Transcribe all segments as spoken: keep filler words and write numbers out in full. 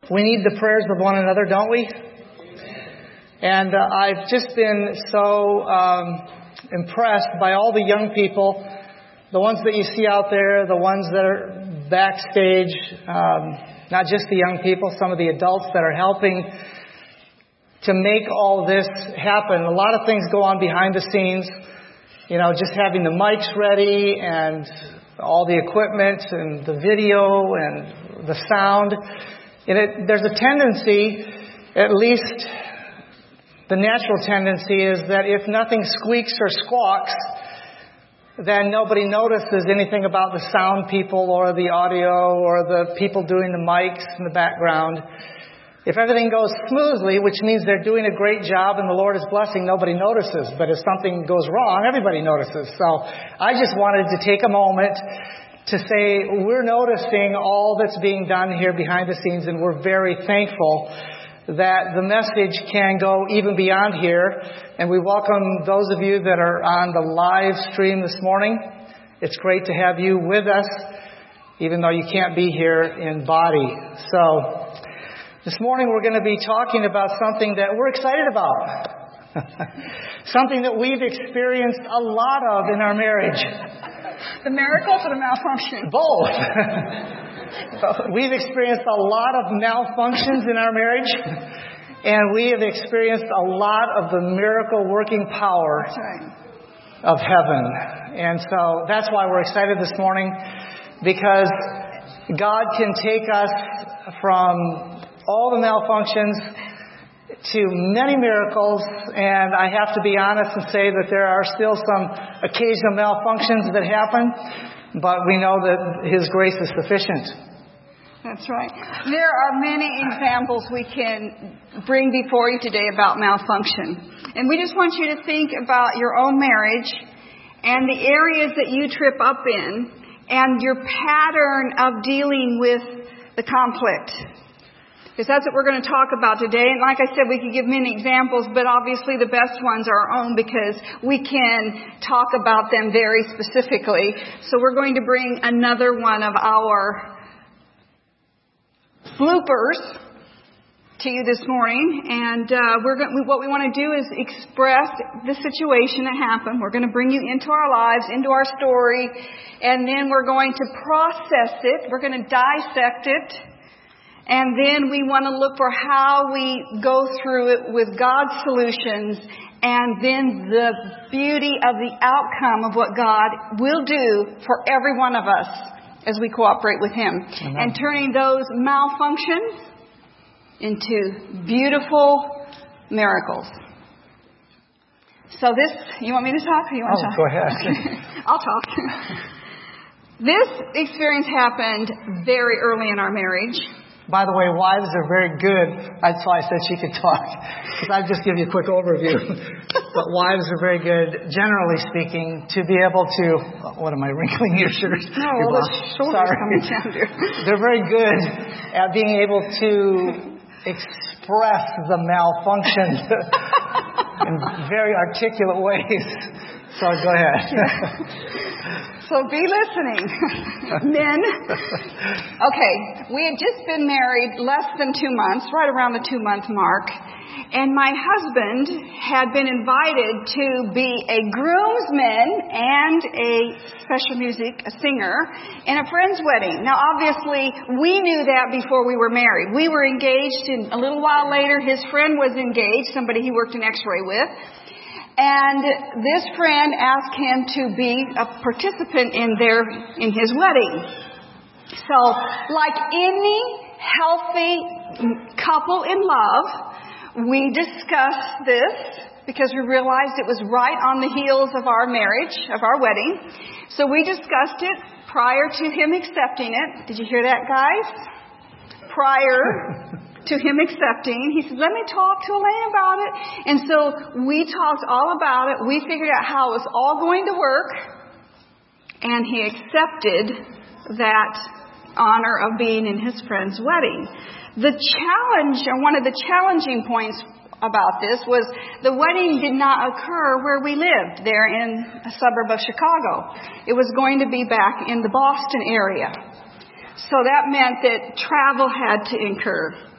We need the prayers of one another, don't we? And uh, I've just been so um, impressed by all the young people, the ones that you see out there, the ones that are backstage, um, not just the young people, some of the adults that are helping to make all this happen. A lot of things go on behind the scenes, you know, just having the mics ready and all the equipment and the video and the sound. And it, there's a tendency, at least the natural tendency is that if nothing squeaks or squawks, then nobody notices anything about the sound people or the audio or the people doing the mics in the background. If everything goes smoothly, which means they're doing a great job and the Lord is blessing, nobody notices. But if something goes wrong, everybody notices. So I just wanted to take a moment to say we're noticing all that's being done here behind the scenes, and we're very thankful that the message can go even beyond here. And we welcome those of you that are on the live stream this morning. It's great to have you with us, even though you can't be here in body. So this morning we're going to be talking about something that we're excited about. Something that we've experienced a lot of in our marriage. The miracles or the malfunction? Both. Both. We've experienced a lot of malfunctions in our marriage, and we have experienced a lot of the miracle working power right. of heaven. And so that's why we're excited this morning, because God can take us from all the malfunctions to many miracles, and I have to be honest and say that there are still some occasional malfunctions that happen, but we know that His grace is sufficient. That's right. There are many examples we can bring before you today about malfunction. And we just want you to think about your own marriage and the areas that you trip up in and your pattern of dealing with the conflict. Because that's what we're going to talk about today. And like I said, we could give many examples, but obviously the best ones are our own because we can talk about them very specifically. So we're going to bring another one of our bloopers to you this morning. And uh, we're going, what we want to do is express the situation that happened. We're going to bring you into our lives, into our story, and then we're going to process it. We're going to dissect it. And then we want to look for how we go through it with God's solutions, and then the beauty of the outcome of what God will do for every one of us as we cooperate with Him. Amen. And turning those malfunctions into beautiful miracles. So this, you want me to talk or you want oh, to talk? Go ahead. I'll talk. This experience happened very early in our marriage. By the way, wives are very good. That's why I said she could talk, because I'll just give you a quick overview. But wives are very good, generally speaking, to be able to... What am I, wrinkling your shirt? No, well, the shoulders coming down here. They're very good at being able to express the malfunctions in very articulate ways. So go ahead. Yeah. So be listening, men. Okay, we had just been married less than two months, right around the two-month mark. And my husband had been invited to be a groomsman and a special music a singer in a friend's wedding. Now, obviously, we knew that before we were married. We were engaged, and a little while later, his friend was engaged, somebody he worked in X-ray with. And this friend asked him to be a participant in their, in his wedding. So, like any healthy couple in love, we discussed this because we realized it was right on the heels of our marriage, of our wedding. So we discussed it prior to him accepting it. Did you hear that, guys? Prior to him accepting, he said, let me talk to Elaine about it. And so we talked all about it. We figured out how it was all going to work. And he accepted that honor of being in his friend's wedding. The challenge, or one of the challenging points about this was the wedding did not occur where we lived, there in a suburb of Chicago. It was going to be back in the Boston area. So that meant that travel had to incur.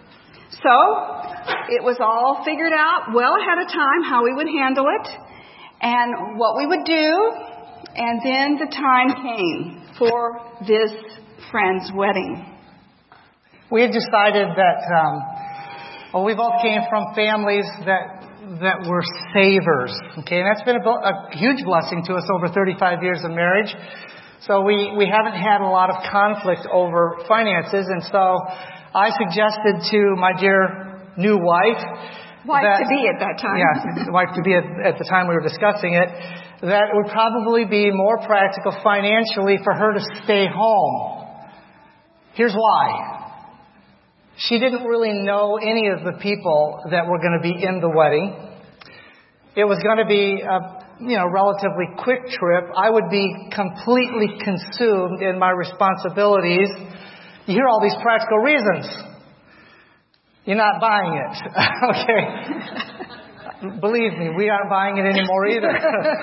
So it was all figured out well ahead of time how we would handle it and what we would do. And then the time came for this friend's wedding. We had decided that, um, well, we both came from families that that were savers. Okay, and that's been a, a huge blessing to us over thirty-five years of marriage. So we, we haven't had a lot of conflict over finances. And so I suggested to my dear new wife, wife that, to be at that time, yeah, wife to be at, at the time we were discussing it, that it would probably be more practical financially for her to stay home. Here's why. She didn't really know any of the people that were going to be in the wedding. It was going to be a you know, relatively quick trip. I would be completely consumed in my responsibilities. You hear all these practical reasons. You're not buying it. Okay. Believe me, we aren't buying it anymore either.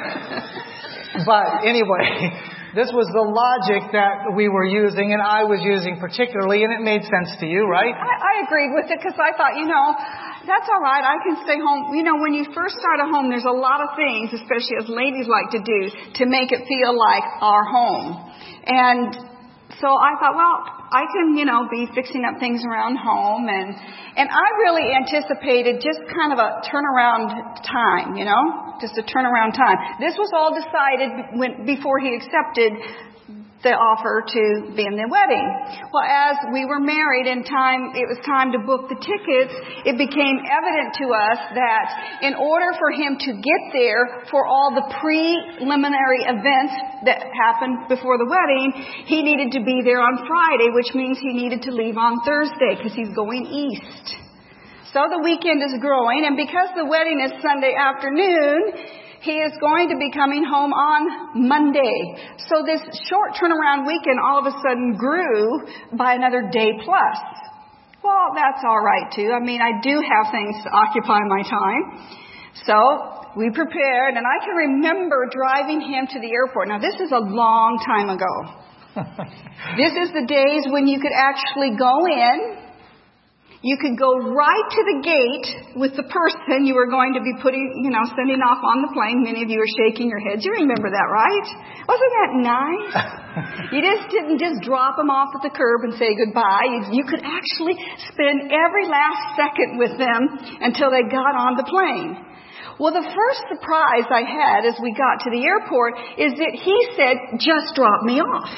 But anyway, this was the logic that we were using and I was using particularly, and it made sense to you, right? I, I agreed with it because I thought, you know, that's all right. I can stay home. You know, when you first start a home, there's a lot of things, especially as ladies like to do, to make it feel like our home. And so I thought, well, I can, you know, be fixing up things around home. And, and I really anticipated just kind of a turnaround time, you know, just a turnaround time. This was all decided when, before he accepted the offer to be in the wedding. Well, as we were married and time, it was time to book the tickets, it became evident to us that in order for him to get there for all the preliminary events that happened before the wedding, he needed to be there on Friday, which means he needed to leave on Thursday because he's going east. So the weekend is growing, and because the wedding is Sunday afternoon, he is going to be coming home on Monday. So this short turnaround weekend all of a sudden grew by another day plus. Well, that's all right too. I mean, I do have things to occupy my time. So we prepared, and I can remember driving him to the airport. Now, this is a long time ago. This is the days when you could actually go in. You could go right to the gate with the person you were going to be putting, you know, sending off on the plane. Many of you are shaking your heads. You remember that, right? Wasn't that nice? You just didn't just drop them off at the curb and say goodbye. You, you could actually spend every last second with them until they got on the plane. Well, the first surprise I had as we got to the airport is that he said, just drop me off.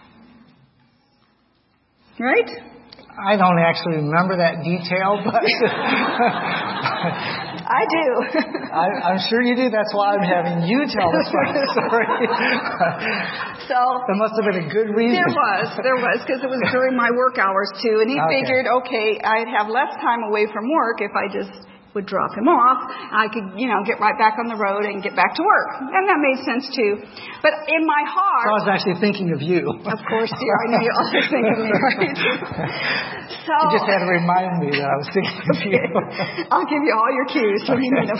Right? I don't actually remember that detail, but I do. I, I'm sure you do. That's why I'm having you tell this story. So there must have been a good reason. There was, there was, because it was during my work hours too, and he okay. figured, okay, I'd have less time away from work if I just would drop him off. I could, you know, get right back on the road and get back to work. And that made sense too. But in my heart... So I was actually thinking of you. Of course, dear. I know you always think of me, right? So, you just had to remind me that I was thinking of you. I'll give you all your cues when you need them.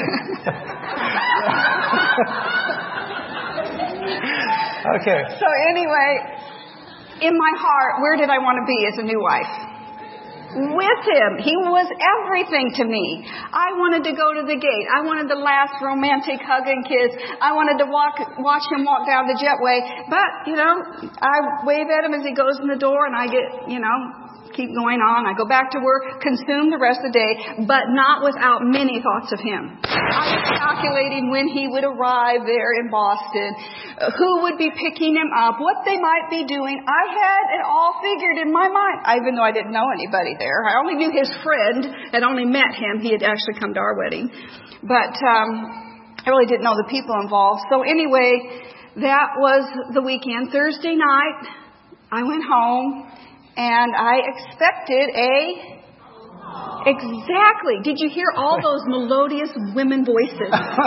Okay. So anyway, in my heart, where did I want to be as a new wife? With him. He was everything to me. I wanted to go to the gate. I wanted the last romantic hug and kiss. I wanted to walk, watch him walk down the jetway. But, you know, I wave at him as he goes in the door and I get, you know, keep going on. I go back to work, consume the rest of the day, but not without many thoughts of him. I was calculating when he would arrive there in Boston, who would be picking him up, what they might be doing. I had it all figured in my mind, even though I didn't know anybody there. I only knew his friend, had only met him. He had actually come to our wedding. But um, I really didn't know the people involved. So anyway, that was the weekend. Thursday night, I went home. And I expected a... Exactly. Did you hear all those melodious women voices?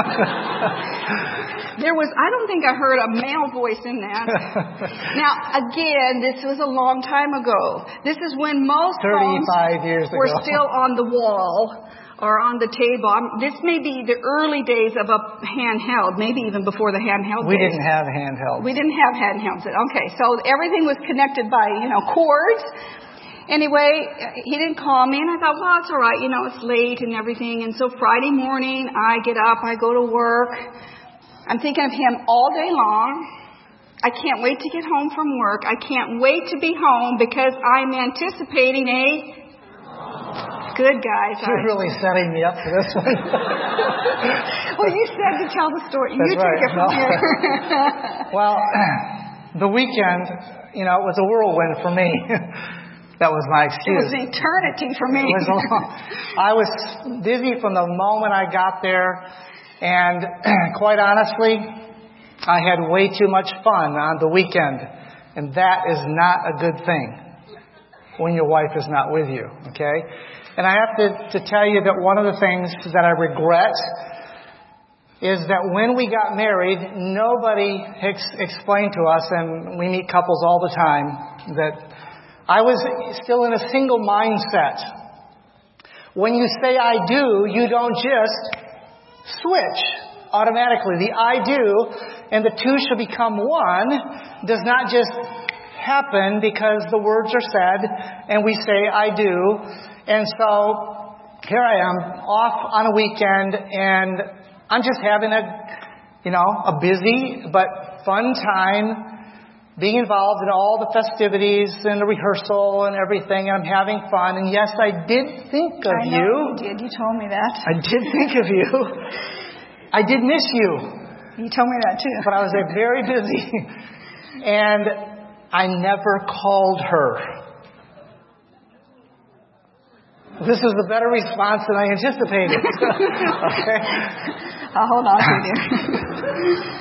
There was, I don't think I heard a male voice in that. Now, again, this was a long time ago. This is when most phones years were ago. still on the wall or on the table. This may be the early days of a handheld, maybe even before the handheld We days. didn't have handhelds. We didn't have handhelds. Okay, so everything was connected by, you know, cords. Anyway, he didn't call me, and I thought, well, it's all right. You know, it's late and everything. And so Friday morning, I get up, I go to work. I'm thinking of him all day long. I can't wait to get home from work. I can't wait to be home because I'm anticipating a... Good, guys. You're really setting me up for this one. Well, you said to tell the story. That's you right. take it from No. here. Well, the weekend, you know, it was a whirlwind for me. That was my excuse. It was an eternity for me. It was a long, I was busy from the moment I got there, and quite honestly, I had way too much fun on the weekend, and that is not a good thing when your wife is not with you, okay? And I have to, to tell you that one of the things that I regret is that when we got married, nobody ex- explained to us, and we meet couples all the time, that I was still in a single mindset. When you say I do, you don't just switch automatically. The I do and the two should become one does not just happen because the words are said and we say I do. And so here I am off on a weekend, and I'm just having a, you know, a busy but fun time being involved in all the festivities and the rehearsal and everything, and I'm having fun. And yes, I did think of I know you. you did. You told me that. I did think of you. I did miss you. You told me that too. But I was like, very busy. And I never called her. This is a better response than I anticipated. Okay? I'll hold on to you, dear.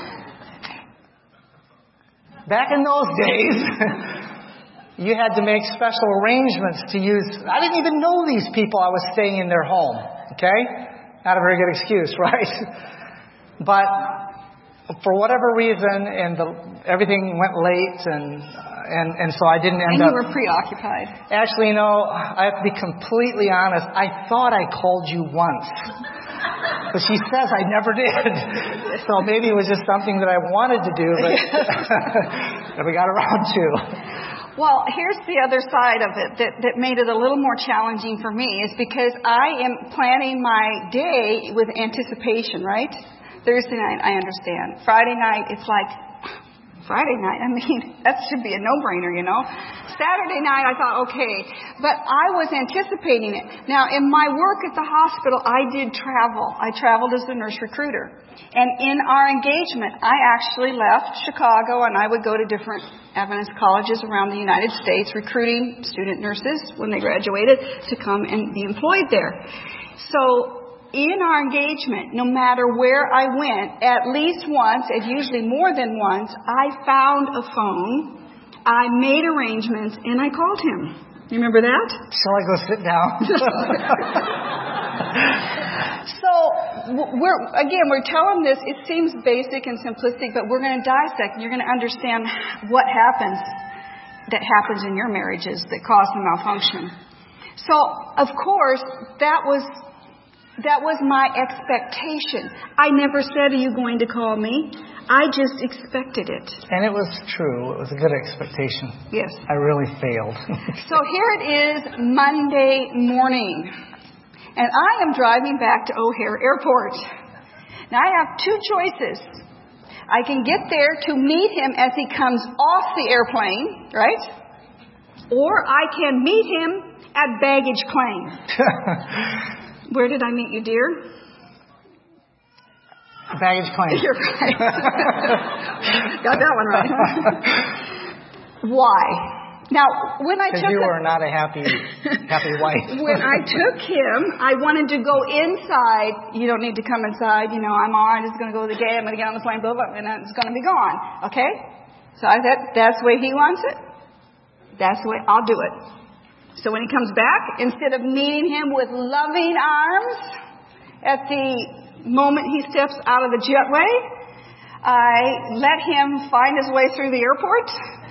Back in those days, you had to make special arrangements to use... I didn't even know these people. I was staying in their home. Okay? Not a very good excuse, right? But for whatever reason, and the, everything went late, and and and so I didn't end and up... And you were preoccupied. Actually, you know, I have to be completely honest. I thought I called you once. But she says I never did. So maybe it was just something that I wanted to do, but never got around to. Well, here's the other side of it that, that made it a little more challenging for me is because I am planning my day with anticipation, right? Thursday night, I understand. Friday night, it's like, Friday night, I mean, that should be a no-brainer, you know. Saturday night, I thought, okay. But I was anticipating it. Now, in my work at the hospital, I did travel. I traveled as the nurse recruiter. And in our engagement, I actually left Chicago, and I would go to different Adventist colleges around the United States, recruiting student nurses when they graduated to come and be employed there. So in our engagement, no matter where I went, at least once, and usually more than once, I found a phone, I made arrangements, and I called him. You remember that? Shall I go sit down? So, we're again, we're telling this, it seems basic and simplistic, but we're going to dissect, and you're going to understand what happens that happens in your marriages that cause the malfunction. So, of course, that was... That was my expectation. I never said, are you going to call me? I just expected it. And it was true. It was a good expectation. Yes. I really failed. So here it is, Monday morning. And I am driving back to O'Hare Airport. Now I have two choices. I can get there to meet him as he comes off the airplane, right? Or I can meet him at baggage claim. Where did I meet you, dear? Baggage claim. You're right. Got that one right, huh? Why? Now, when I took... Because you a, are not a happy, happy wife. When I took him, I wanted to go inside. You don't need to come inside. You know, I'm all right. I'm just going to go to the gate. I'm going to get on the plane, blah, blah, and it's going to be gone. Okay? So I said, that's the way he wants it. That's the way I'll do it. So when he comes back, instead of meeting him with loving arms at the moment he steps out of the jetway, I let him find his way through the airport,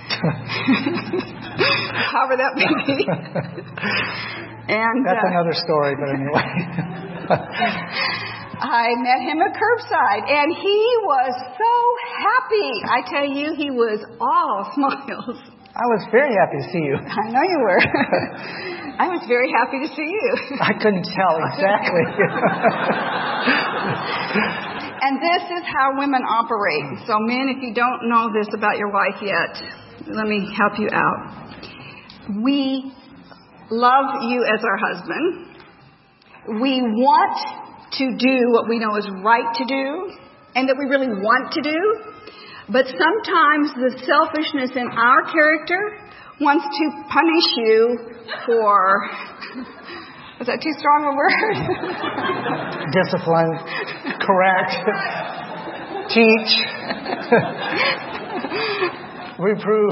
however that may be. And that's uh, another story, but anyway. I met him at curbside, and he was so happy. I tell you, he was all smiles. I was very happy to see you. I know you were. I was very happy to see you. I couldn't tell exactly. And this is how women operate. So men, if you don't know this about your wife yet, let me help you out. We love you as our husband. We want to do what we know is right to do and that we really want to do. But sometimes the selfishness in our character wants to punish you for, is that too strong a word? Discipline, correct, teach, reprove.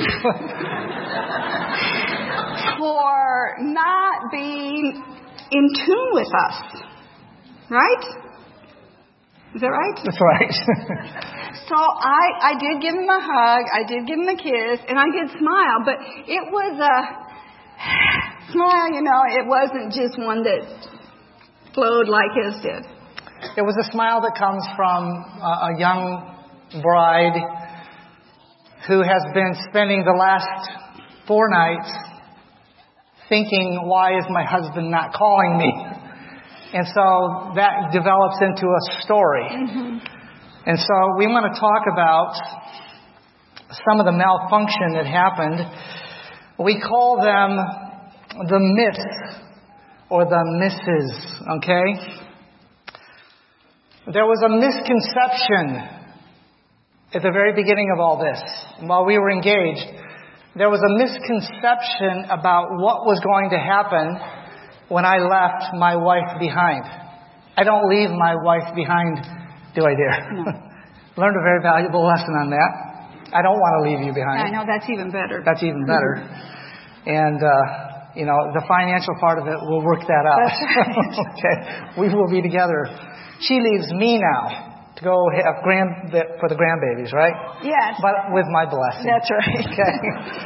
For not being in tune with us. Right? Is that right? That's right. So I, I did give him a hug, I did give him a kiss, and I did smile, but it was a smile, you know, it wasn't just one that flowed like his did. It was a smile that comes from a, a young bride who has been spending the last four nights thinking, why is my husband not calling me? And so that develops into a story. Mm-hmm. And so we want to talk about some of the malfunction that happened. We call them the myths or the misses, okay? There was a misconception at the very beginning of all this. While we were engaged, there was a misconception about what was going to happen when I left my wife behind. I don't leave my wife behind, do I, dear? No. Learned a very valuable lesson on that. I don't want to leave you behind. I know, that's even better. That's even better. And, uh, you know, the financial part of it, we'll work that out. That's right. Okay. We will be together. She leaves me now to go have grand for the grandbabies, right? Yes. But with my blessing. That's right. Okay.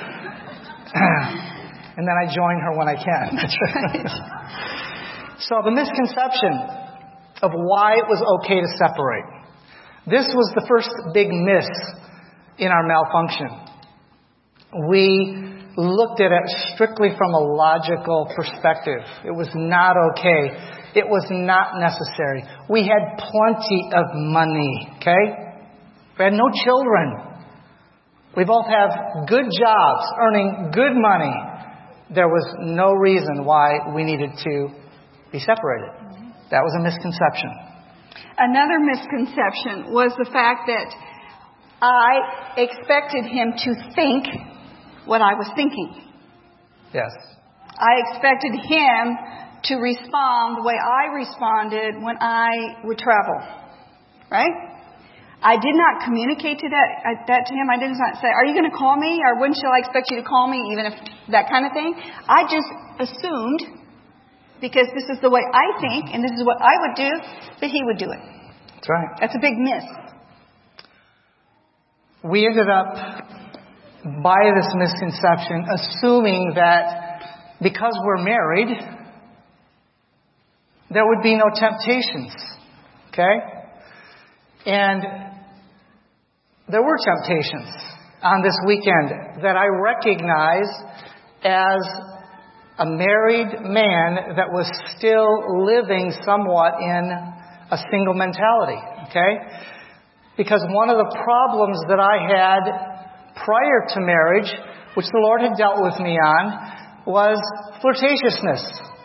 And then I join her when I can. That's right. So the misconception of why it was okay to separate. This was the first big miss in our malfunction. We looked at it strictly from a logical perspective. It was not okay. It was not necessary. We had plenty of money, okay? We had no children. We both have good jobs, earning good money. There was no reason why we needed to be separated. That was a misconception. Another misconception was the fact that I expected him to think what I was thinking. Yes. I expected him to respond the way I responded when I would travel. Right? I did not communicate to that uh, that to him. I did not say, are you going to call me? Or when shall I expect you to call me? Even if that kind of thing. I just assumed, because this is the way I think, and this is what I would do, that he would do it. That's right. That's a big miss. We ended up, by this misconception, assuming that because we're married, there would be no temptations. Okay? And there were temptations on this weekend that I recognize as a married man that was still living somewhat in a single mentality. Okay? Because one of the problems that I had prior to marriage, which the Lord had dealt with me on, was flirtatiousness.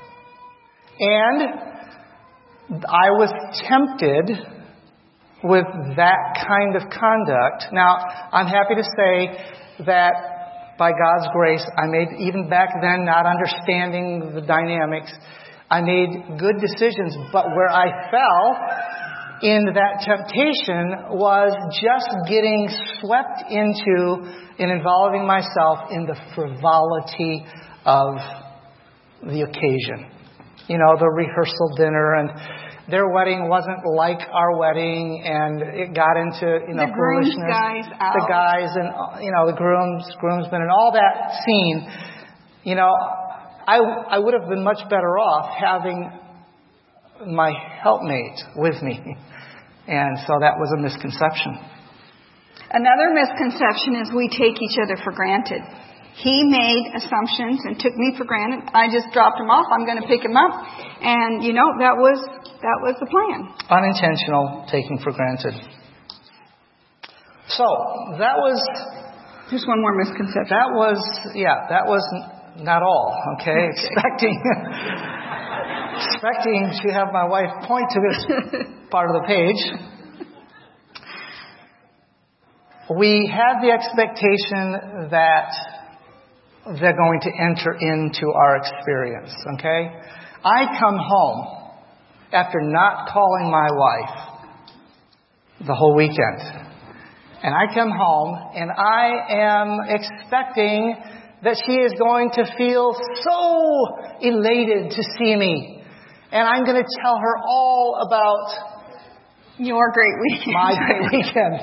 And I was tempted with that kind of conduct. Now, I'm happy to say that by God's grace, I made, even back then, not understanding the dynamics, I made good decisions. But where I fell in that temptation was just getting swept into and involving myself in the frivolity of the occasion. You know, the rehearsal dinner, and their wedding wasn't like our wedding, and it got into, you know, the groom's foolishness. Guys out. The guys and, you know, the grooms, groomsmen and all that scene. You know, I, I would have been much better off having my helpmate with me. And so that was a misconception. Another misconception is we take each other for granted. He made assumptions and took me for granted. I just dropped him off. I'm going to pick him up. And, you know, that was that was the plan. Unintentional taking for granted. So, that was... Just one more misconception. That was, yeah, that was not all, okay? okay. Expecting... expecting to have my wife point to this part of the page. We have the expectation that they're going to enter into our experience, okay? I come home after not calling my wife the whole weekend. And I come home and I am expecting that she is going to feel so elated to see me. And I'm going to tell her all about your great weekend. My great weekend.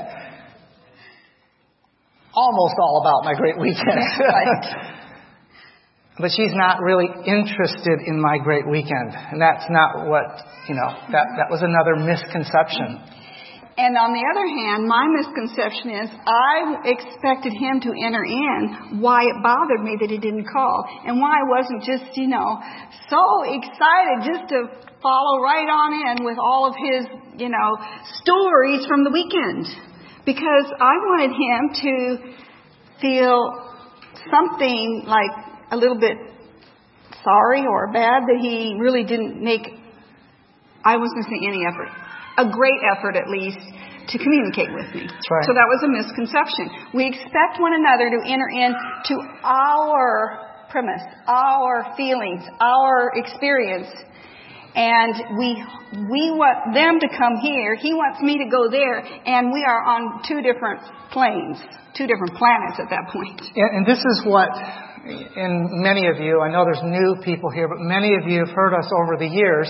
Almost all about my great weekend. Right. But she's not really interested in my great weekend. And that's not what, you know, that, that was another misconception. And on the other hand, my misconception is I expected him to enter in why it bothered me that he didn't call. And why I wasn't just, you know, so excited just to follow right on in with all of his, you know, stories from the weekend. Because I wanted him to feel something like a little bit sorry or bad that he really didn't make, I wasn't going to say any effort, a great effort at least, to communicate with me. That's right. So that was a misconception. We expect one another to enter into our premise, our feelings, our experience. And we we want them to come here. He wants me to go there. And we are on two different planes, two different planets at that point. And, and this is what, and many of you, I know there's new people here, but many of you have heard us over the years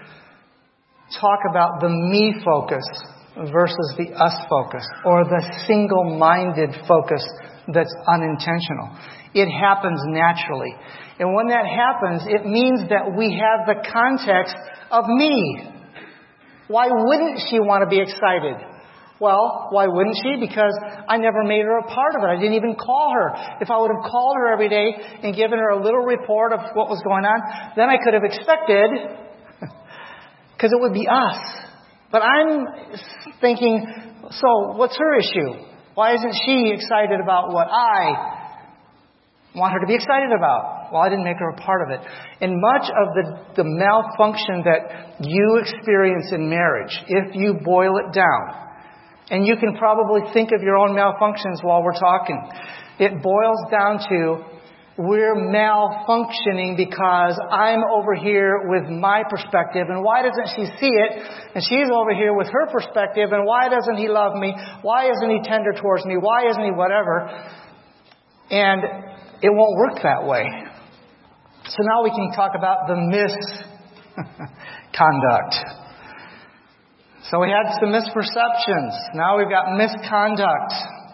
talk about the me focus versus the us focus, or the single-minded focus that's unintentional. It happens naturally. And when that happens, it means that we have the context of me. Why wouldn't she want to be excited? Well, why wouldn't she? Because I never made her a part of it. I didn't even call her. If I would have called her every day and given her a little report of what was going on, then I could have expected, because it would be us. But I'm thinking, so what's her issue? Why isn't she excited about what I want her to be excited about? Well, I didn't make her a part of it. And much of the, the malfunction that you experience in marriage, if you boil it down, and you can probably think of your own malfunctions while we're talking, it boils down to we're malfunctioning because I'm over here with my perspective, and why doesn't she see it? And she's over here with her perspective, and why doesn't he love me? Why isn't he tender towards me? Why isn't he whatever? And it won't work that way. So now we can talk about the misconduct. So we had some misperceptions. Now we've got misconduct.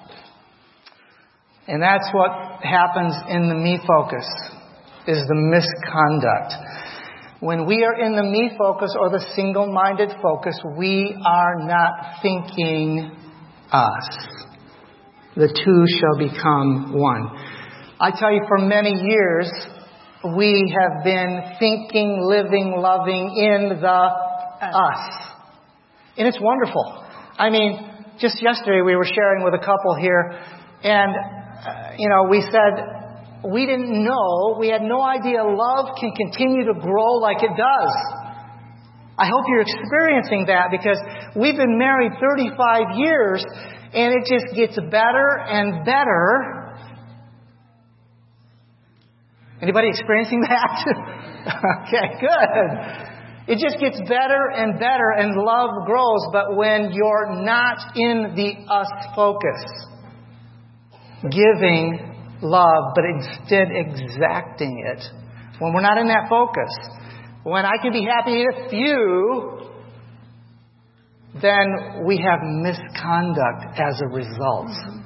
And that's what happens in the me focus, is the misconduct. When we are in the me focus or the single-minded focus, we are not thinking us. The two shall become one. I tell you, for many years, we have been thinking, living, loving in the us. And it's wonderful. I mean, just yesterday we were sharing with a couple here, and, uh, you know, we said we didn't know, we had no idea love can continue to grow like it does. I hope you're experiencing that, because we've been married thirty-five years, and it just gets better and better. Anybody experiencing that? Okay, good. It just gets better and better, and love grows. But when you're not in the us focus, giving love, but instead exacting it, when we're not in that focus, when I can be happy if you, then we have misconduct as a result.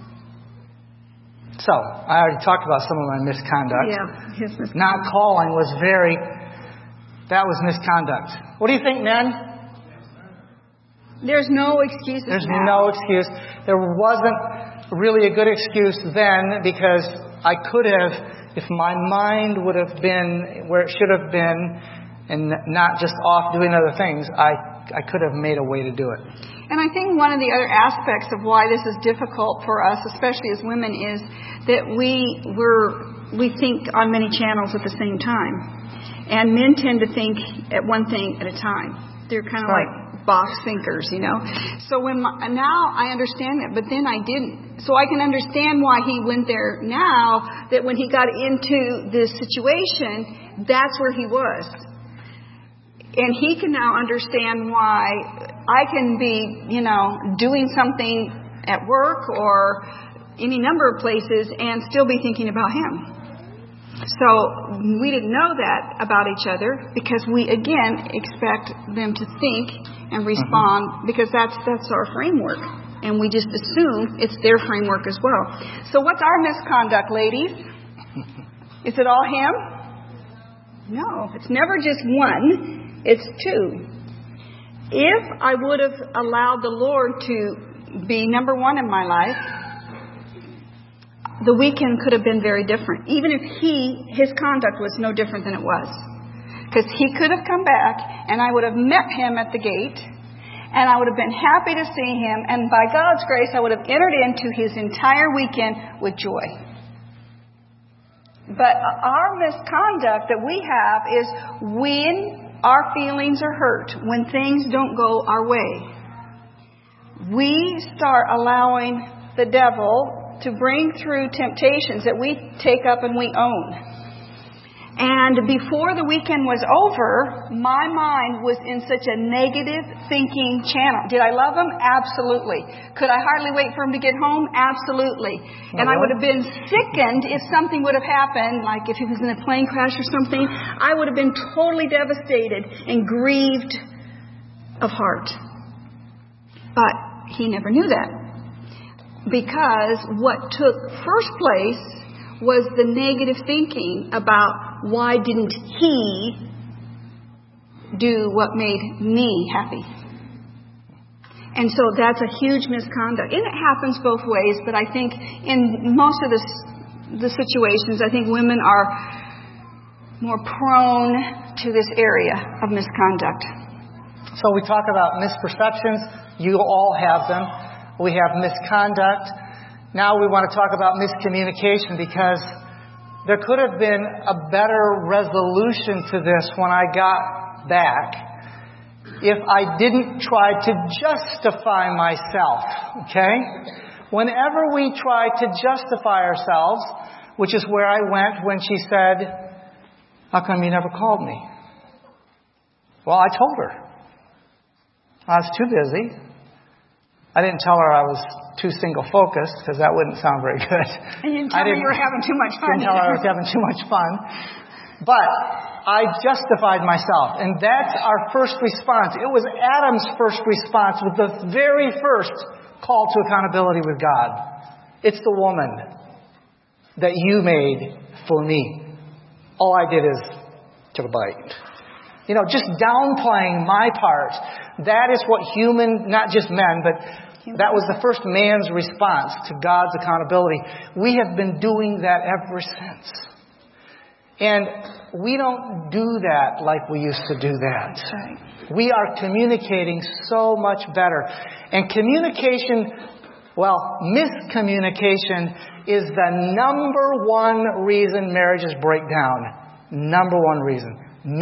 So, I already talked about some of my misconduct. Yeah, his misconduct. Not calling was very, that was misconduct. What do you think, men? There's no excuses There's now. no excuse. There wasn't really a good excuse then, because I could have, if my mind would have been where it should have been and not just off doing other things, I, I could have made a way to do it. And I think one of the other aspects of why this is difficult for us, especially as women, is that we we're, we think on many channels at the same time. And men tend to think at one thing at a time. They're kind of right. like box thinkers, you know. So when my, now I understand that, but then I didn't. So I can understand why he went there now, that when he got into this situation, that's where he was. And he can now understand why I can be, you know, doing something at work or any number of places and still be thinking about him. So we didn't know that about each other because we, again, expect them to think and respond mm-hmm. because that's that's our framework. And we just assume it's their framework as well. So what's our misconduct, ladies? Is it all him? No, it's never just one. It's two. If I would have allowed the Lord to be number one in my life, the weekend could have been very different. Even if he, his conduct was no different than it was. Because he could have come back and I would have met him at the gate and I would have been happy to see him, and by God's grace I would have entered into his entire weekend with joy. But our misconduct that we have is when our feelings are hurt, when things don't go our way, we start allowing the devil to bring through temptations that we take up and we own. And before the weekend was over, my mind was in such a negative thinking channel. Did I love him? Absolutely. Could I hardly wait for him to get home? Absolutely. And I would have been sickened if something would have happened, like if he was in a plane crash or something. I would have been totally devastated and grieved of heart. But he never knew that. Because what took first place was the negative thinking about why didn't he do what made me happy. And so that's a huge misconduct. And it happens both ways, but I think in most of the, the situations, I think women are more prone to this area of misconduct. So we talk about misperceptions. You all have them. We have misconduct. Now we want to talk about miscommunication, because there could have been a better resolution to this when I got back if I didn't try to justify myself. Okay? Whenever we try to justify ourselves, which is where I went when she said, "How come you never called me?" Well, I told her. I was too busy. I didn't tell her I was too single-focused, because that wouldn't sound very good. And you didn't tell her you were having too much fun. Didn't tell her I was having too much fun. But I justified myself. And that's our first response. It was Adam's first response with the very first call to accountability with God. It's the woman that you made for me. All I did is took a bite. You know, just downplaying my part. That is what human, not just men, but that was the first man's response to God's accountability. We have been doing that ever since. And we don't do that like we used to do that. We are communicating so much better. And communication, well, miscommunication is the number one reason marriages break down. Number one reason.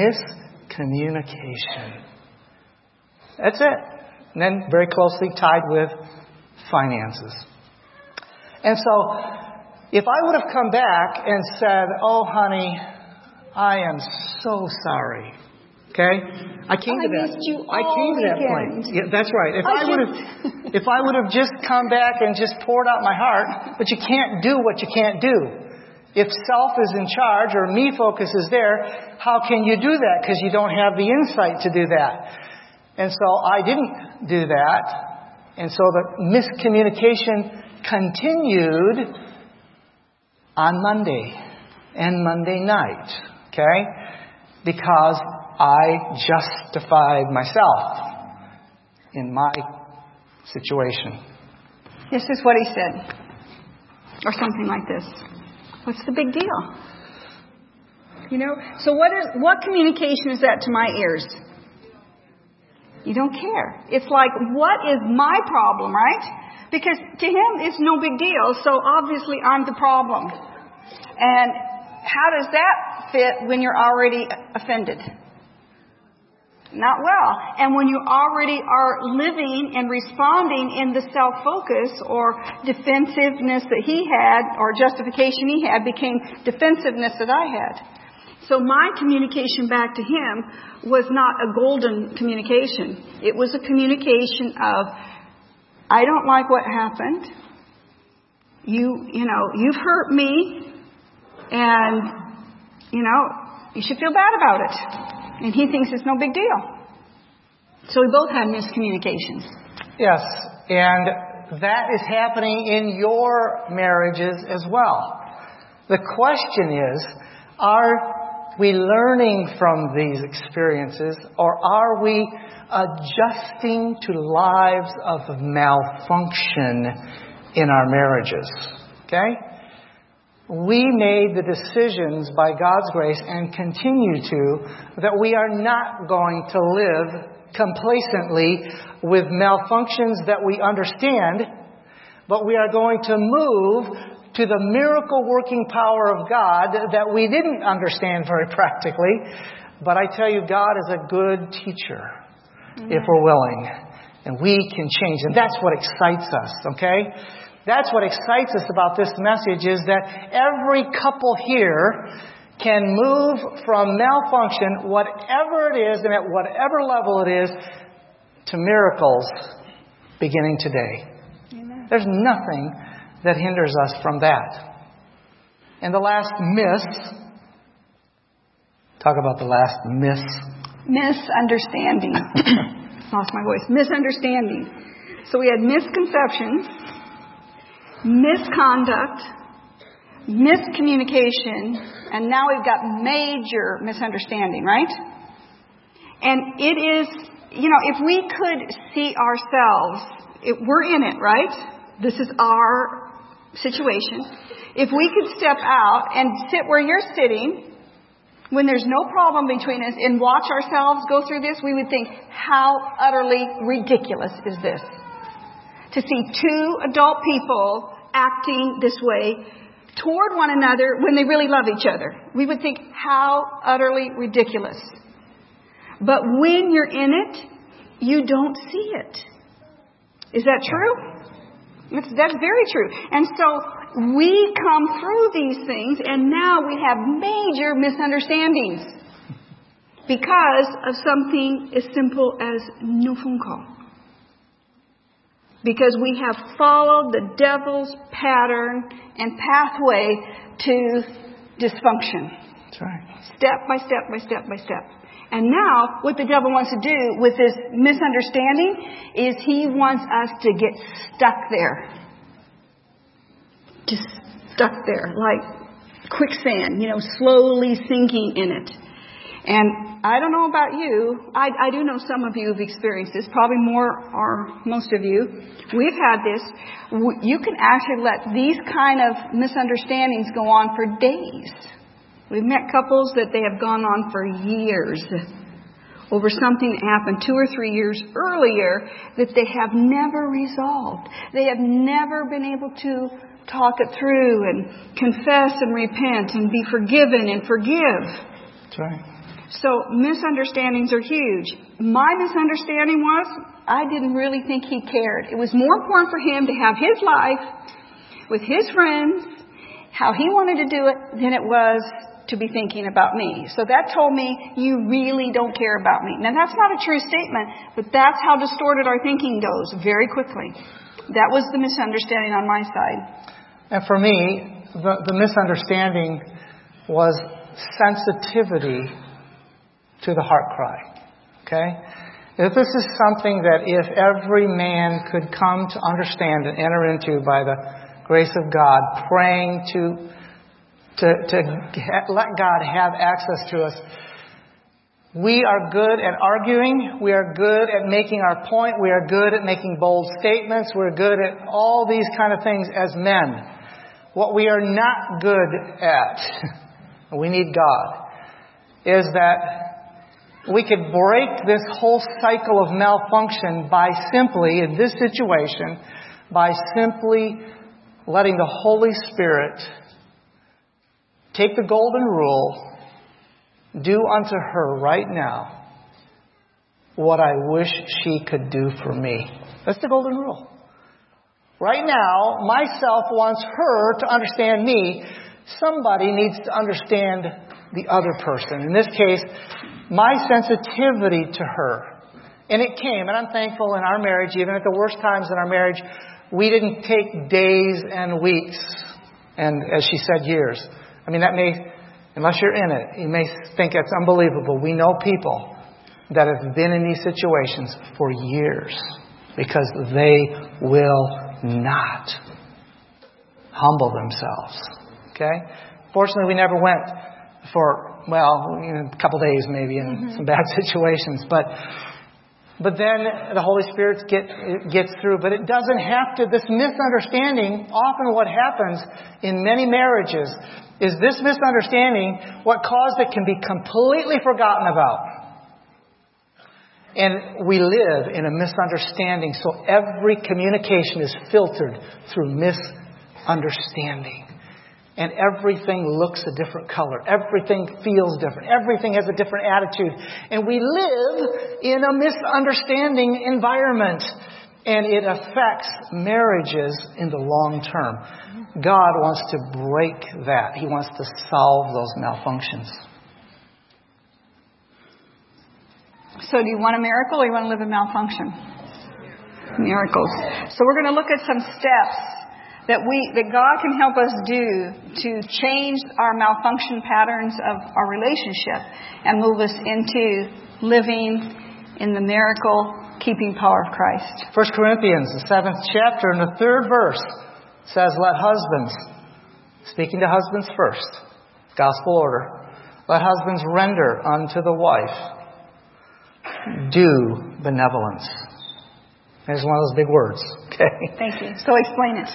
Miscommunication. That's it. And then very closely tied with finances. And so, if I would have come back and said, "Oh, honey, I am so sorry." Okay? I came I to that. missed you all I came to that weekend. point. Yeah, that's right. If I, I would have if I would have just come back and just poured out my heart, but you can't do what you can't do. If self is in charge or me focus is there, how can you do that? Because you don't have the insight to do that. And so I didn't do that. And so the miscommunication continued on Monday and Monday night. Okay? Because I justified myself in my situation. This is what he said. Or something like this. What's the big deal? You know? So what is what communication is that to my ears? You don't care. It's like, what is my problem, right? Because to him, it's no big deal. So obviously, I'm the problem. And how does that fit when you're already offended? Not well. And when you already are living and responding in the self-focus or defensiveness that he had, or justification he had, became defensiveness that I had. So my communication back to him was not a golden communication. It was a communication of, I don't like what happened. You, you know, you've hurt me, and, you know, you should feel bad about it. And he thinks it's no big deal. So we both had miscommunications. Yes, and that is happening in your marriages as well. The question is, are we learning from these experiences, or are we adjusting to lives of malfunction in our marriages? Okay? We made the decisions by God's grace, and continue to, that we are not going to live complacently with malfunctions that we understand, but we are going to move to the miracle working power of God that we didn't understand very practically. But I tell you, God is a good teacher. Mm-hmm. If we're willing. And we can change. And that's what excites us, okay? That's what excites us about this message, is that every couple here can move from malfunction, whatever it is and at whatever level it is, to miracles beginning today. Amen. There's nothing that hinders us from that. And the last miss, talk about the last miss. Misunderstanding. Lost my voice. Misunderstanding. So we had misconceptions, misconduct, miscommunication, and now we've got major misunderstanding, right? And it is, you know, if we could see ourselves, it, we're in it, right? This is our situation. If we could step out and sit where you're sitting, when there's no problem between us, and watch ourselves go through this, we would think, how utterly ridiculous is this? To see two adult people acting this way toward one another when they really love each other. We would think, how utterly ridiculous. But when you're in it, you don't see it. Is that true? It's, that's very true. And so we come through these things, and now we have major misunderstandings because of something as simple as no phone call. Because we have followed the devil's pattern and pathway to dysfunction. That's right. Step by step by step by step. And now, what the devil wants to do with this misunderstanding is he wants us to get stuck there. Just stuck there, like quicksand, you know, slowly sinking in it. And I don't know about you. I, I do know some of you have experienced this, probably more or most of you. We've had this. You can actually let these kind of misunderstandings go on for days. We've met couples that they have gone on for years over something that happened two or three years earlier that they have never resolved. They have never been able to talk it through and confess and repent and be forgiven and forgive. That's right. So misunderstandings are huge. My misunderstanding was I didn't really think he cared. It was more important for him to have his life with his friends, how he wanted to do it, than it was to be thinking about me. So that told me, you really don't care about me. Now, that's not a true statement, but that's how distorted our thinking goes very quickly. That was the misunderstanding on my side. And for me, the, the misunderstanding was sensitivity to the heart cry. Okay? If this is something that if every man could come to understand and enter into by the grace of God, praying to to, to let God have access to us. We are good at arguing. We are good at making our point. We are good at making bold statements. We're good at all these kind of things as men. what we are not good at, we need God, is that we could break this whole cycle of malfunction by simply, in this situation, by simply letting the Holy Spirit take the golden rule, do unto her right now what I wish she could do for me. That's the golden rule. Right now, myself wants her to understand me. Somebody needs to understand the other person. In this case, my sensitivity to her. And it came, and I'm thankful in our marriage, even at the worst times in our marriage, we didn't take days and weeks, and as she said, years. I mean, that may, unless you're in it, you may think it's unbelievable. We know people that have been in these situations for years because they will not humble themselves. Okay? Fortunately, we never went for, well, you know, a couple days maybe in mm-hmm. some bad situations. But but then the Holy Spirit get, gets through. But it doesn't have to. This misunderstanding, often what happens in many marriages is this misunderstanding, what caused it can be completely forgotten about. And we live in a misunderstanding, so every communication is filtered through misunderstanding. And everything looks a different color. Everything feels different. Everything has a different attitude. And we live in a misunderstanding environment. And it affects marriages in the long term. God wants to break that. He wants to solve those malfunctions. So do you want a miracle or you want to live in malfunction? Miracles. So we're going to look at some steps that we that God can help us do to change our malfunction patterns of our relationship and move us into living in the miracle-keeping power of Christ. First Corinthians, the seventh chapter, and the third verse says, let husbands, speaking to husbands first, gospel order, let husbands render unto the wife due benevolence. There's one of those big words. Okay. Thank you. So explain it.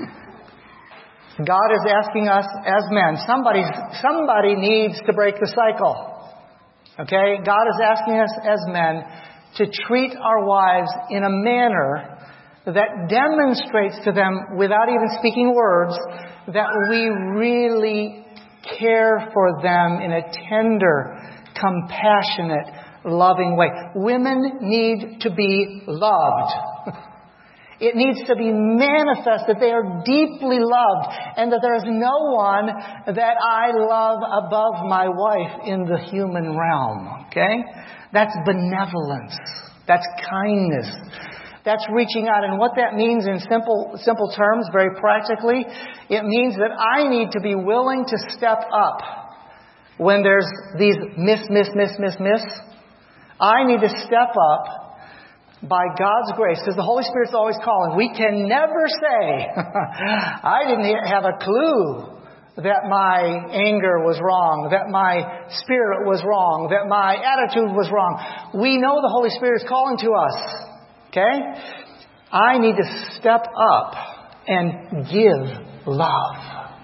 God is asking us as men, somebody, somebody needs to break the cycle. Okay? God is asking us as men to treat our wives in a manner that demonstrates to them, without even speaking words, that we really care for them in a tender, compassionate, loving way. Women need to be loved. It needs to be manifest that they are deeply loved and that there is no one that I love above my wife in the human realm. Okay? That's benevolence. That's kindness. That's reaching out. And what that means in simple, simple terms, very practically, it means that I need to be willing to step up when there's these miss, miss, miss, miss, miss. I need to step up by God's grace, because the Holy Spirit's always calling. We can never say, I didn't have a clue that my anger was wrong, that my spirit was wrong, that my attitude was wrong. We know the Holy Spirit is calling to us. Okay? I need to step up and give love.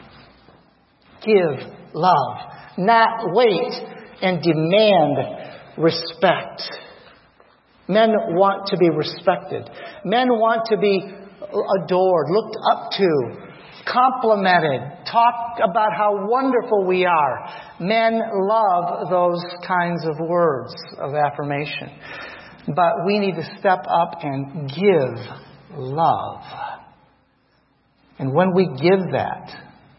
Give love. Not wait and demand respect. Men want to be respected. Men want to be adored, looked up to, complimented, talk about how wonderful we are. Men love those kinds of words of affirmation. But we need to step up and give love. And when we give that,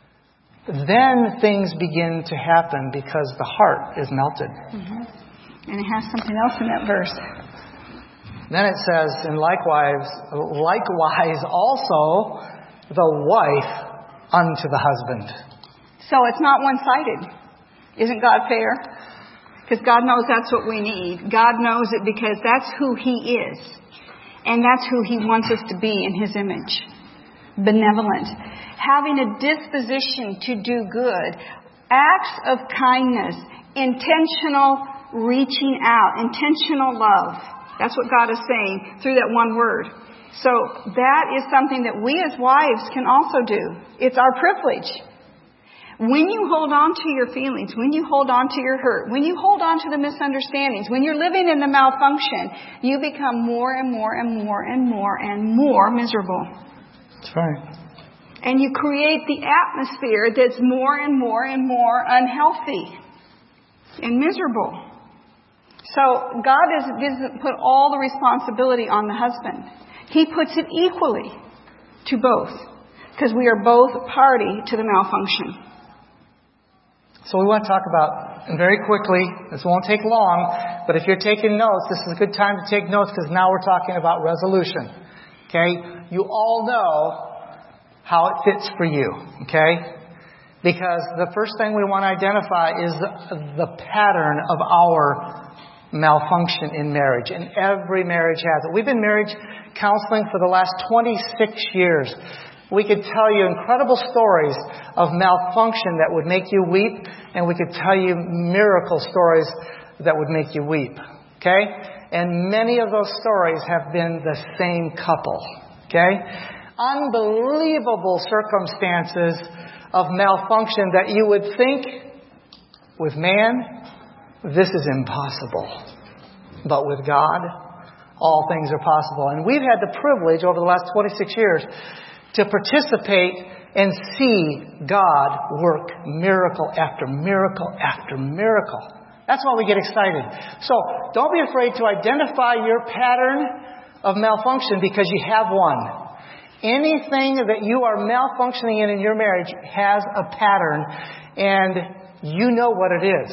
then things begin to happen because the heart is melted. Mm-hmm. And it has something else in that verse. Then it says, and likewise, likewise also the wife unto the husband. So it's not one-sided. Isn't God fair? Because God knows that's what we need. God knows it because that's who He is. And that's who He wants us to be in His image. Benevolent. Having a disposition to do good. Acts of kindness. Intentional reaching out. Intentional love. That's what God is saying through that one word. So that is something that we as wives can also do. It's our privilege. When you hold on to your feelings, when you hold on to your hurt, when you hold on to the misunderstandings, when you're living in the malfunction, you become more and more and more and more and more miserable. That's right. And you create the atmosphere that's more and more and more unhealthy and miserable. So God doesn't put all the responsibility on the husband. He puts it equally to both, because we are both party to the malfunction. So we want to talk about, and very quickly, this won't take long, but if you're taking notes, this is a good time to take notes, because now we're talking about resolution. Okay? You all know how it fits for you. Okay? Because the first thing we want to identify is the pattern of our malfunction in marriage. And every marriage has it. We've been marriage counseling for the last twenty-six years. We could tell you incredible stories of malfunction that would make you weep, and we could tell you miracle stories that would make you weep. Okay? And many of those stories have been the same couple. Okay? Unbelievable circumstances of malfunction that you would think, with man, this is impossible. But with God, all things are possible. And we've had the privilege over the last twenty-six years to participate and see God work miracle after miracle after miracle. That's why we get excited. So don't be afraid to identify your pattern of malfunction, because you have one. Anything that you are malfunctioning in in your marriage has a pattern, and you know what it is.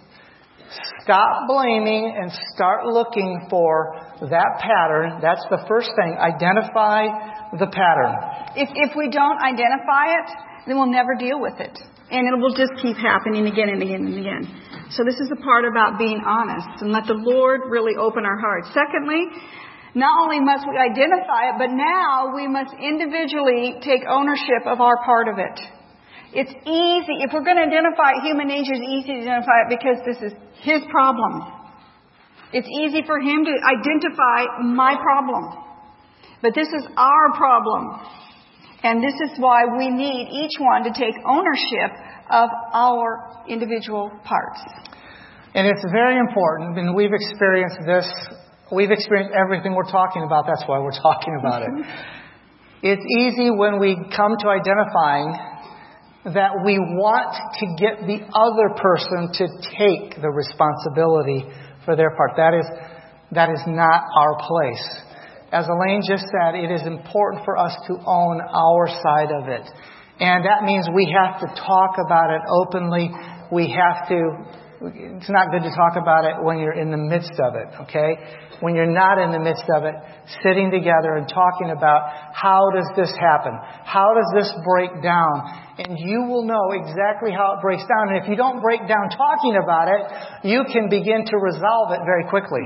Stop blaming and start looking for that pattern. That's the first thing. Identify the pattern. If, if we don't identify it, then we'll never deal with it. And it will just keep happening again and again and again. So this is the part about being honest, and let the Lord really open our hearts. Secondly, not only must we identify it, but now we must individually take ownership of our part of it. It's easy. If we're going to identify it, human nature is easy to identify it because this is his problem. It's easy for him to identify my problem. But this is our problem. And this is why we need each one to take ownership of our individual parts. And it's very important, and we've experienced this. We've experienced everything we're talking about. That's why we're talking about it. It's easy when we come to identifying that we want to get the other person to take the responsibility for their part. That is, that is not our place. As Elaine just said, it is important for us to own our side of it. And that means we have to talk about it openly. We have to, it's not good to talk about it when you're in the midst of it, okay? When you're not in the midst of it, sitting together and talking about how does this happen? How does this break down? And you will know exactly how it breaks down. And if you don't break down talking about it, you can begin to resolve it very quickly.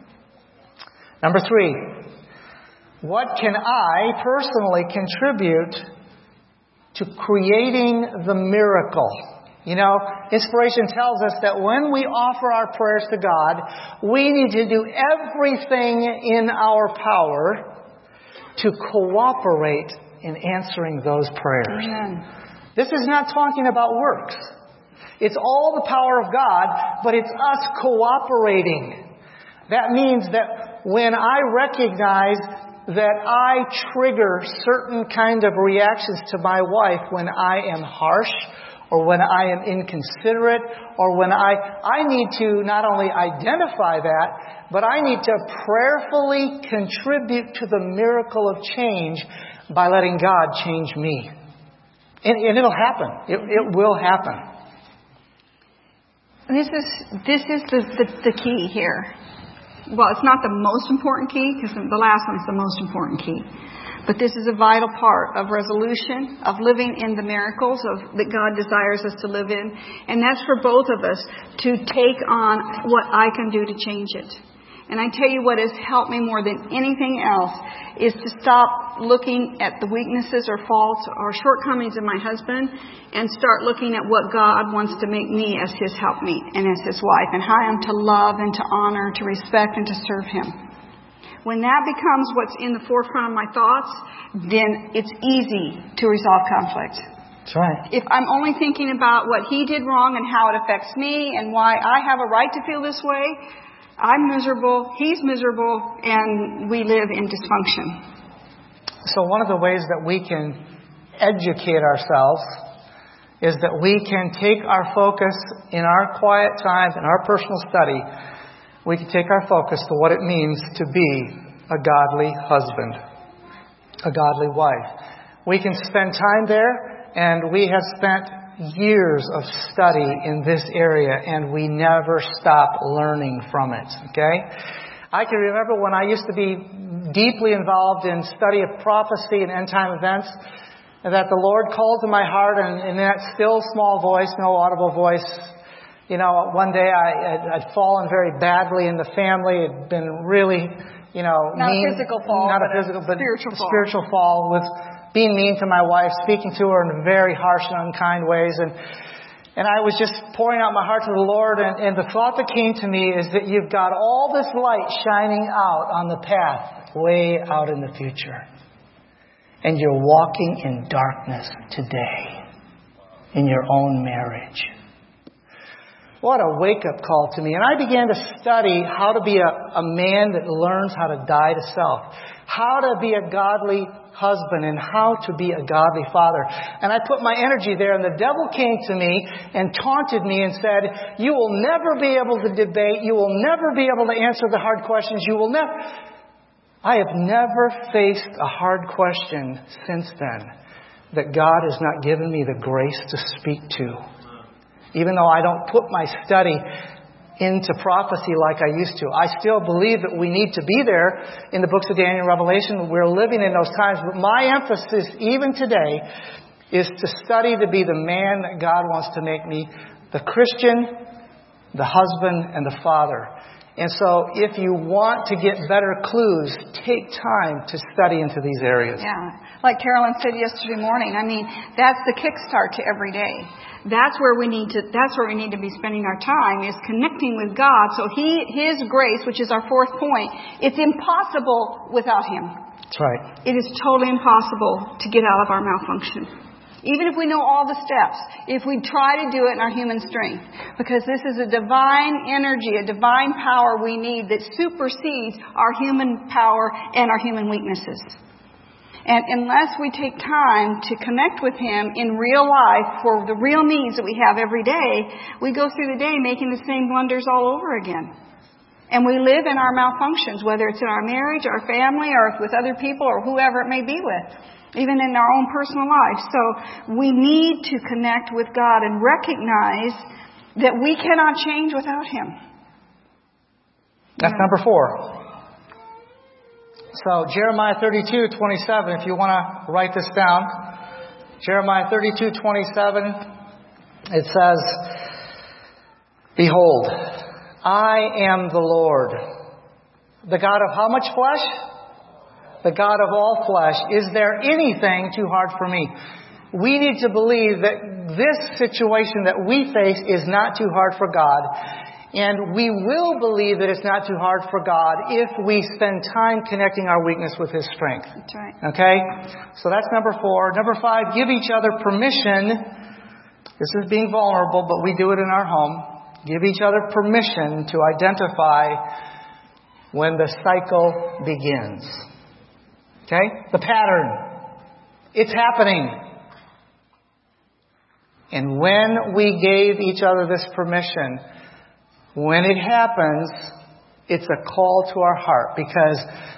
Number three, what can I personally contribute to creating the miracle? You know, inspiration tells us that when we offer our prayers to God, we need to do everything in our power to cooperate in answering those prayers. Amen. This is not talking about works. It's all the power of God, but it's us cooperating. That means that when I recognize that I trigger certain kind of reactions to my wife when I am harsh, or when I am inconsiderate, or when I, I need to not only identify that, but I need to prayerfully contribute to the miracle of change by letting God change me. And, and it'll happen. It, it will happen. This is, this is the, the, the key here. Well, it's not the most important key, because the last one's the most important key. But this is a vital part of resolution, of living in the miracles of, that God desires us to live in. And that's for both of us to take on what I can do to change it. And I tell you what has helped me more than anything else is to stop looking at the weaknesses or faults or shortcomings of my husband and start looking at what God wants to make me as his helpmeet and as his wife, and how I am to love and to honor, to respect and to serve him. when that becomes what's in the forefront of my thoughts, then it's easy to resolve conflict. That's right. If I'm only thinking about what he did wrong and how it affects me and why I have a right to feel this way, I'm miserable, he's miserable, and we live in dysfunction. So one of the ways that we can educate ourselves is that we can take our focus in our quiet times, in our personal study, we can take our focus to what it means to be a godly husband, a godly wife. We can spend time there, and we have spent years of study in this area, and we never stop learning from it, okay? I can remember when I used to be deeply involved in study of prophecy and end-time events, that the Lord called to my heart, and in that still small voice, no audible voice, you know, one day I, I'd fallen very badly in the family. It'd been really, you know, not mean, a physical fall, not but a physical, a but spiritual a fall. spiritual fall with being mean to my wife, speaking to her in very harsh and unkind ways, and and I was just pouring out my heart to the Lord, and, and the thought that came to me is that you've got all this light shining out on the path way out in the future. And you're walking in darkness today in your own marriage. What a wake-up call to me. And I began to study how to be a, a man that learns how to die to self, how to be a godly husband, and how to be a godly father. And I put my energy there, and the devil came to me and taunted me and said, you will never be able to debate. You will never be able to answer the hard questions. You will never... I have never faced a hard question since then that God has not given me the grace to speak to. Even though I don't put my study into prophecy like I used to. I still believe that we need to be there in the books of Daniel and Revelation. We're living in those times. But my emphasis, even today, is to study to be the man that God wants to make me, the Christian, the husband, and the father. And so if you want to get better clues, take time to study into these areas. Yeah. Like Carolyn said yesterday morning, I mean, that's the kickstart to every day. That's where we need to, that's where we need to be spending our time, is connecting with God. So He, His grace, which is our fourth point, it's impossible without Him. That's right. It is totally impossible to get out of our malfunction. Even if we know all the steps, if we try to do it in our human strength, because this is a divine energy, a divine power we need that supersedes our human power and our human weaknesses. And unless we take time to connect with Him in real life for the real needs that we have every day, we go through the day making the same blunders all over again. And we live in our malfunctions, whether it's in our marriage, our family, or with other people, or whoever it may be with. Even in our own personal life. So we need to connect with God and recognize that we cannot change without Him. That's number four. So Jeremiah thirty-two twenty-seven, if you want to write this down. Jeremiah thirty-two twenty-seven, it says, behold, I am the Lord, the God of how much flesh? The God of all flesh. Is there anything too hard for me? We need to believe that this situation that we face is not too hard for God. And we will believe that it's not too hard for God if we spend time connecting our weakness with His strength. That's right. Okay? So that's number four. Number five, give each other permission. This is being vulnerable, but we do it in our home. Give each other permission to identify when the cycle begins. Okay? The pattern. It's happening. And when we gave each other this permission, when it happens, it's a call to our heart, because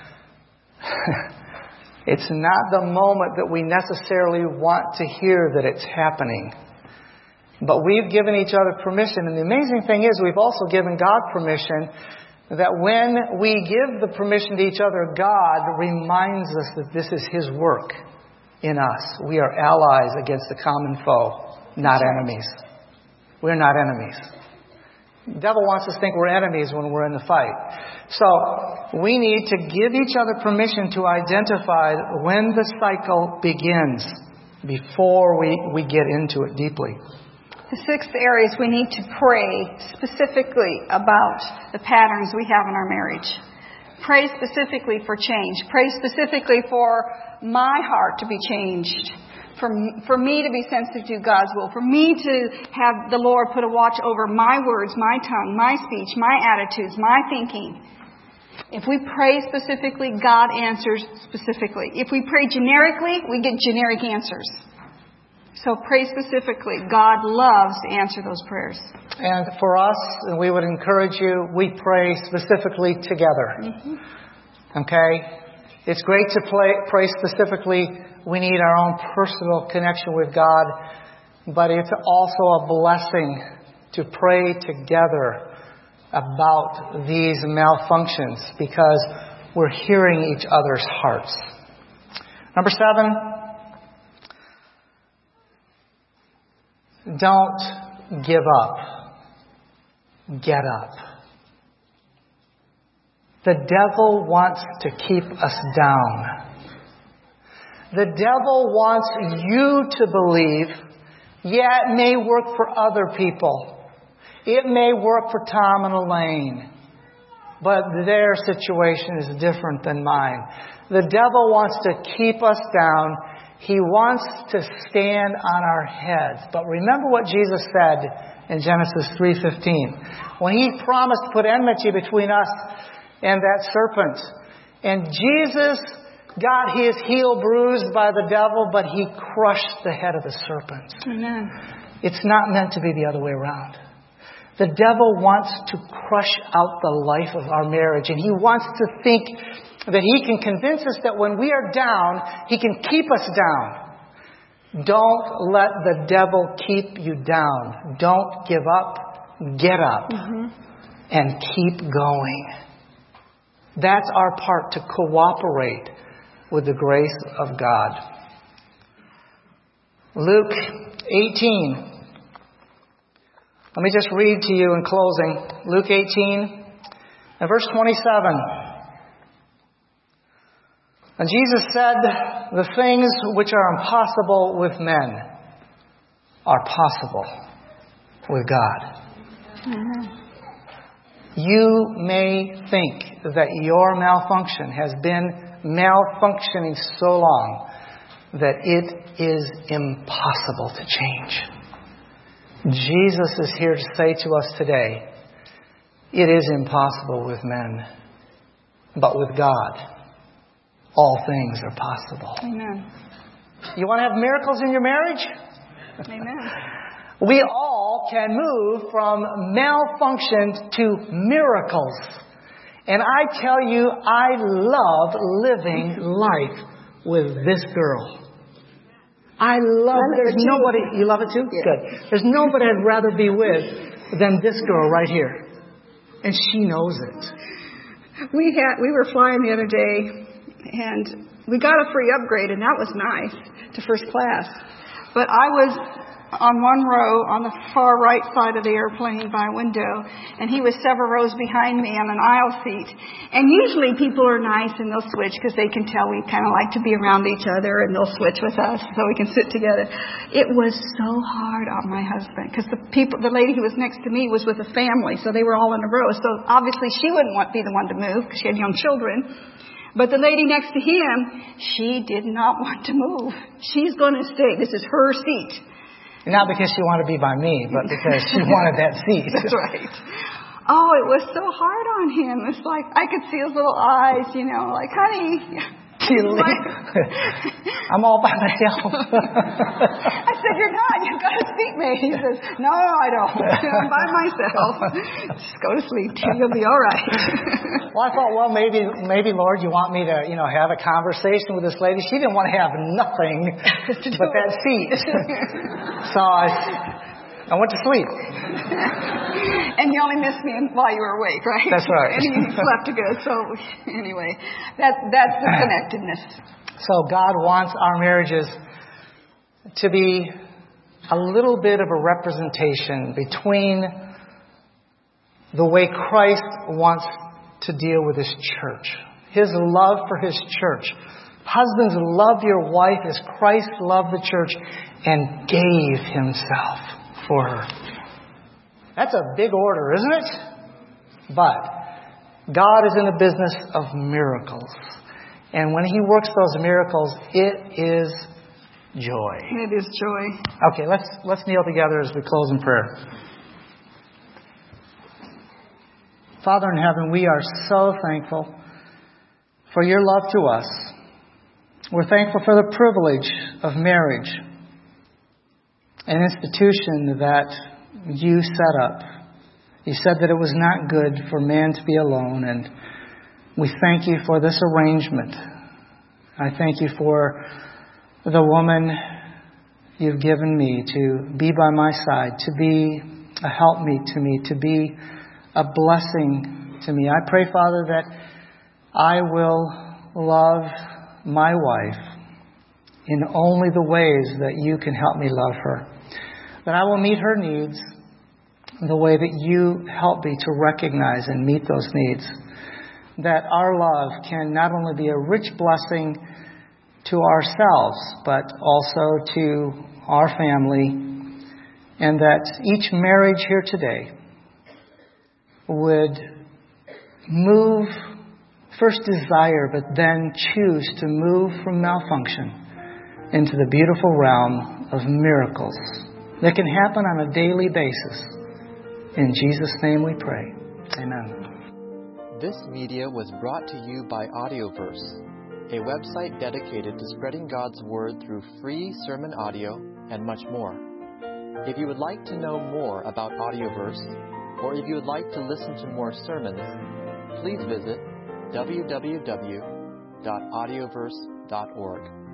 it's not the moment that we necessarily want to hear that it's happening. But we've given each other permission. And the amazing thing is, we've also given God permission, that when we give the permission to each other, God reminds us that this is His work in us. We are allies against the common foe, not enemies. We're not enemies. The devil wants us to think we're enemies when we're in the fight. So we need to give each other permission to identify when the cycle begins before we, we get into it deeply. The sixth area is we need to pray specifically about the patterns we have in our marriage. Pray specifically for change. Pray specifically for my heart to be changed. For, for me to be sensitive to God's will. For me to have the Lord put a watch over my words, my tongue, my speech, my attitudes, my thinking. If we pray specifically, God answers specifically. If we pray generically, we get generic answers. So pray specifically. God loves to answer those prayers. And for us, and we would encourage you, we pray specifically together. Mm-hmm. Okay? It's great to play, pray specifically. We need our own personal connection with God. But it's also a blessing to pray together about these malfunctions because we're hearing each other's hearts. Number seven, don't give up. Get up. The devil wants to keep us down. The devil wants you to believe, yeah, it may work for other people. It may work for Tom and Elaine, but their situation is different than mine. The devil wants to keep us down. He wants to stand on our heads. But remember what Jesus said in Genesis three fifteen. When He promised to put enmity between us and that serpent. And Jesus got His heel bruised by the devil, but He crushed the head of the serpent. Amen. It's not meant to be the other way around. The devil wants to crush out the life of our marriage. And he wants to think that he can convince us that when we are down, he can keep us down. Don't let the devil keep you down. Don't give up. Get up. Mm-hmm. And keep going. That's our part, to cooperate with the grace of God. Luke eighteen. Let me just read to you in closing. Luke eighteen and verse twenty-seven. And Jesus said, the things which are impossible with men are possible with God. Mm-hmm. You may think that your malfunction has been malfunctioning so long that it is impossible to change. Jesus is here to say to us today, it is impossible with men, but with God, all things are possible. Amen. You want to have miracles in your marriage? Amen. We all can move from malfunction to miracles. And I tell you, I love living life with this girl. I love it. There's nobody, you love it too? Yeah. Good. There's nobody I'd rather be with than this girl right here. And she knows it. We had, we were flying the other day, and we got a free upgrade, and that was nice, to first class. But I was on one row on the far right side of the airplane by a window, and he was several rows behind me on an aisle seat. And usually people are nice and they'll switch because they can tell we kind of like to be around each other, and they'll switch with us so we can sit together. It was so hard on my husband because the people, the lady who was next to me was with a family, so they were all in a row. So obviously she wouldn't want be the one to move because she had young children. But the lady next to him, she did not want to move. She's going to stay. This is her seat. Not because she wanted to be by me, but because she wanted that seat. That's right. Oh, it was so hard on him. It's like, I could see his little eyes, you know, like, honey. Like, I'm all by myself. I said, you're not. You've got a seatmate. He says, no, I don't. I'm by myself. Just go to sleep. You'll be all right. Well, I thought, well, maybe, maybe, Lord, you want me to, you know, have a conversation with this lady. She didn't want to have nothing but that seat. So I, I went to sleep. And you only missed me while you were awake, right? That's right. And you slept good. So anyway, that, that's the connectedness. So God wants our marriages to be a little bit of a representation between the way Christ wants to deal with His church. His love for His church. Husbands, love your wife as Christ loved the church and gave Himself for her. That's a big order, isn't it? But God is in the business of miracles. And when He works those miracles, it is joy. It is joy. Okay, let's let's kneel together as we close in prayer. Father in heaven, we are so thankful for your love to us. We're thankful for the privilege of marriage, an institution that you set up. You said that it was not good for man to be alone, and we thank you for this arrangement. I thank you for the woman you've given me to be by my side, to be a helpmeet to me, to be a blessing to me. I pray, Father, that I will love my wife in only the ways that you can help me love her. That I will meet her needs the way that you help me to recognize and meet those needs. That our love can not only be a rich blessing to ourselves, but also to our family, and that each marriage here today would move, first desire, but then choose to move from malfunction into the beautiful realm of miracles that can happen on a daily basis. In Jesus' name we pray. Amen. This media was brought to you by Audioverse, a website dedicated to spreading God's Word through free sermon audio and much more. If you would like to know more about Audioverse, or if you would like to listen to more sermons, please visit w w w dot audioverse dot org.